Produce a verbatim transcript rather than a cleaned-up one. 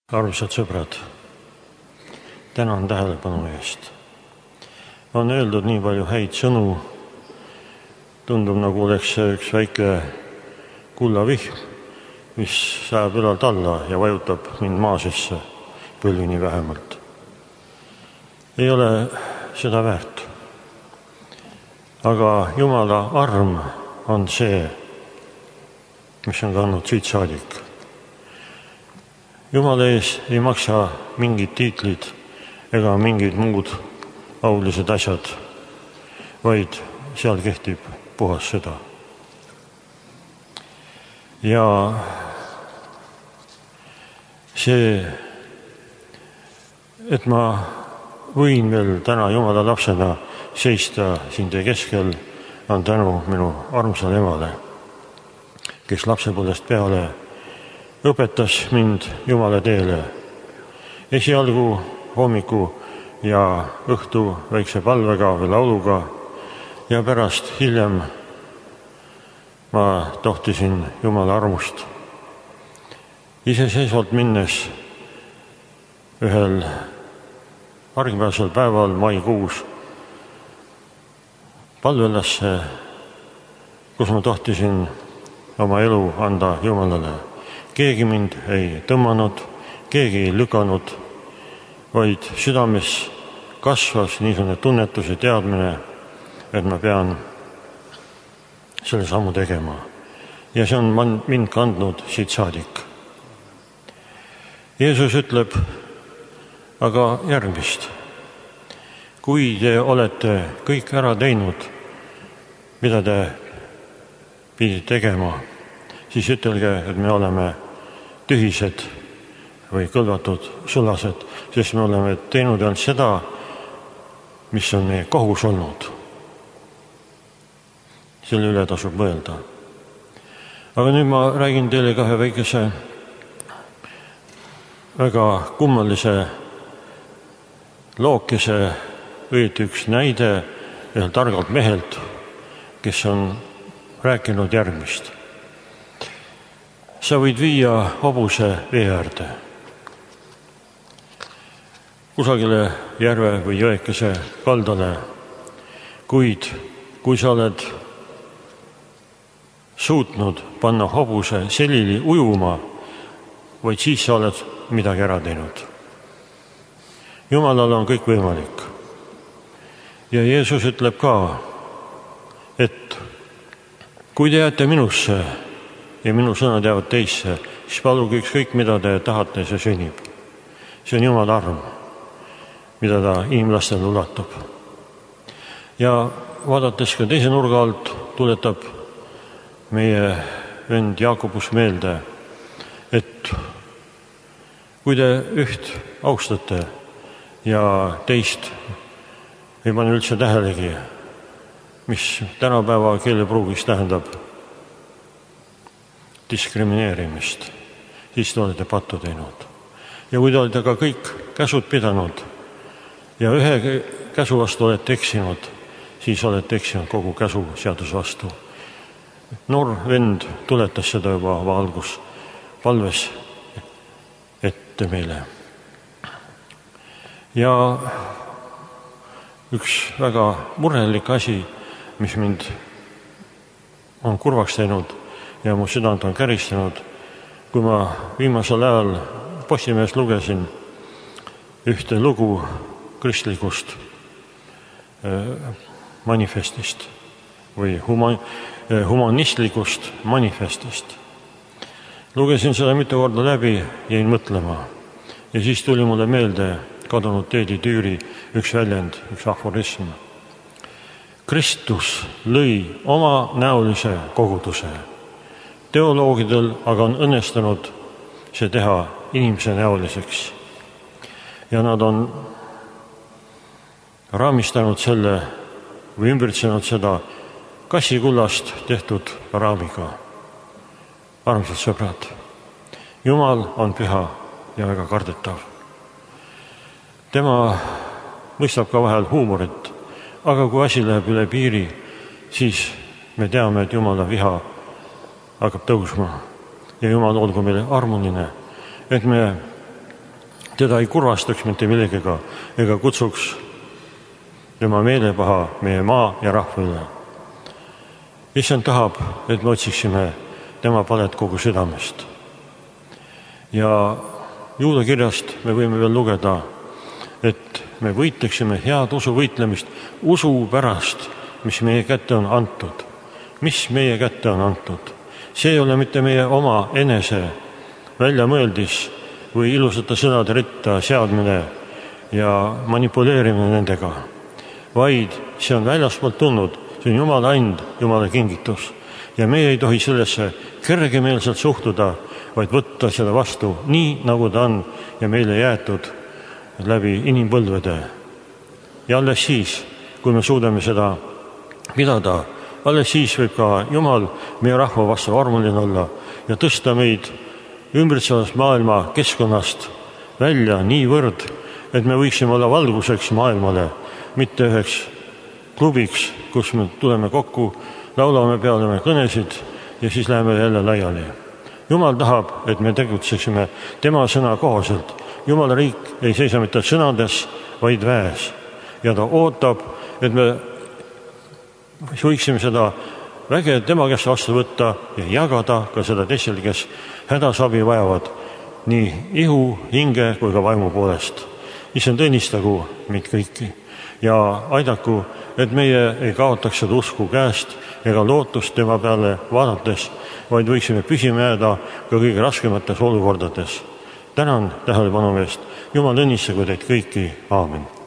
Armsad sõbrad, tänan tähelepanu eest. On öeldud nii palju häid sõnu, tundub nagu oleks üks väike kullavihm, mis sajab ülalt alla ja vajutab mind maa sisse, põlvini vähemalt. Ei ole seda väärt. Aga Jumala arm on see, mis on kandnud siit saadik. Jumala ees ei maksa mingid tiitlid ega mingid muud aulised asjad, vaid seal kehtib puhas süda. Ja see, et ma võin veel täna Jumala lapsena seista siin teie keskel, on tänu minu armsale emale, kes lapsepõlvest peale õpetas mind Jumala teele. Esialgu hommiku ja õhtu väikse palvega või lauluga ja pärast hiljem ma tohtisin Jumala armust. Iseseisvalt minnes ühel argipärasel päeval maikuus palvelasse, kus ma tohtisin oma elu anda Jumalale. Keegi mind ei tõmmanud, keegi ei lükanud, vaid südames kasvas niisugune tunnetus ja teadmine, et ma pean selle sammu tegema. Ja see on mind kandnud siit saadik. Jeesus ütleb aga järgmist. Kui te olete kõik ära teinud, mida te pidite tegema, siis ütelge, et me oleme tühised või kõlvatud sulased, sest me oleme teinud ainult seda, mis on meie kohus olnud. Selle üle tasub mõelda. Aga nüüd ma räägin teile kahe väikese väga kummalise lookese, õieti üks näide ühelt targalt mehelt, kes on rääkinud järgmist. Sa võid viia hobuse vee äärde, kusagile järve või jõekese kaldale, kuid kui sa oled suutnud panna hobuse selili ujuma, vaid siis sa oled midagi ära teinud. Jumalal on kõik võimalik. Ja Jeesus ütleb ka, et kui te jääte minusse ja minu sõnad jäävad teisse, siis paluge ükskõik, mida te tahate, see sünnib. See on Jumala arm, mida ta inimlastele ulatab. Ja vaadates ka teise nurga alt, tuletab meie vend Jaakobus meelde, et kui te üht austate ja teist ei pane üldse tähelegi, mis tänapäeva keelepruugis tähendab diskrimineerimist, siis te olete pattu teinud. Ja kui te olete ka kõik käsud pidanud ja ühe käsu vastu olete eksinud, siis olete eksinud kogu käsu seadus vastu. Noor vend tuletas seda juba valgus palves ette meile. Ja üks väga murelik asi, mis mind on kurvaks teinud ja mu südant on käristanud, kui ma viimasel ajal Postimehes lugesin ühte lugu kristlikust manifestist või humanistlikust manifestist. Lugesin seda mitu korda läbi, jäin mõtlema ja siis tuli mulle meelde kadunud Teedi Tüüri üks väljend, üks aforism. Kristus lõi oma näolise koguduse. Teoloogidel aga on õnnestunud see teha inimese näoliseks. Ja nad on raamistanud selle või ümbritsenud seda kassikullast tehtud raamiga. Armsad sõbrad, Jumal on püha ja väga kardetav. Tema mõistab ka vahel huumorit, aga kui asi läheb üle piiri, siis me teame, et Jumala viha hakkab tõusma ja Jumal olgu meile armuline, et me teda ei kurvastaks mitte millegagi ega kutsuks tema meelepaha meie maa ja rahva üle. Issand tahab, et me otsiksime tema palet kogu südamest. Ja Juuda kirjast me võime veel lugeda, et me võitleksime head usu võitlemist usu pärast, mis meie kätte on antud. Mis meie kätte on antud? See ei ole mitte meie oma enese väljamõeldis või ilusate sõnade ritta seadmine ja manipuleerimine nendega, vaid see on väljaspoolt tulnud, see on Jumala and, Jumala kingitus. Ja meie ei tohi sellesse kergemeelselt suhtuda, vaid võtta seda vastu nii, nagu ta on ja meile jäetud läbi inimpõlvede. Ja alles siis, kui me suudame seda pidada, alles siis võib ka Jumal meie rahva vastu armuline olla ja tõsta meid ümbritsevast maailma keskkonnast välja niivõrd, et me võiksime olla valguseks maailmale, mitte üheks klubiks, kus me tuleme kokku, laulame peale kõnesid ja siis läheme jälle laiali. Jumal tahab, et me tegutseksime tema sõna kohaselt. Jumala riik ei seisa mitte sõnades, vaid väes. Ja ta ootab, et me võiksime seda väge tema käest vastu võtta ja jagada ka seda teistele, kes hädasabi vajavad nii ihu, hinge kui ka vaimu poolest. Issand, õnnistagu meid kõiki ja aidaku, et meie ei kaotaks seda usku käest ega lootust tema peale vaadates, vaid võiksime püsima jääda ka kõige raskemates olukordades. Tänan tähelepanu eest. Jumal õnnistagu teid kõiki. Aamen.